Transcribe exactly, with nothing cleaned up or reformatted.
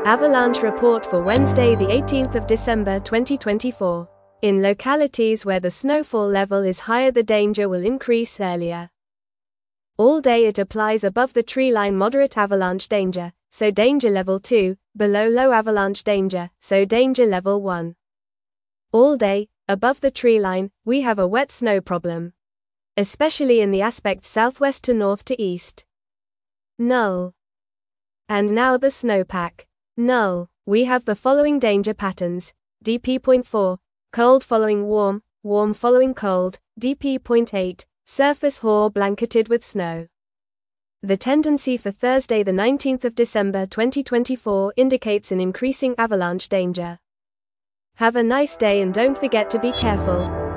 Avalanche report for Wednesday, the eighteenth of December twenty twenty-four. In localities where the snowfall level is higher, the danger will increase earlier. All day it applies above the treeline moderate avalanche danger, so danger level two, below low avalanche danger, so danger level one. All day, above the treeline, we have a wet snow problem, especially in the aspects southwest to north to east. Null. And now the snowpack. Null. We have the following danger patterns: D P zero point four, cold following warm, warm following cold, D P zero point eight, surface hoar blanketed with snow. The tendency for Thursday, the nineteenth of December twenty twenty-four, indicates an increasing avalanche danger. Have a nice day and don't forget to be careful.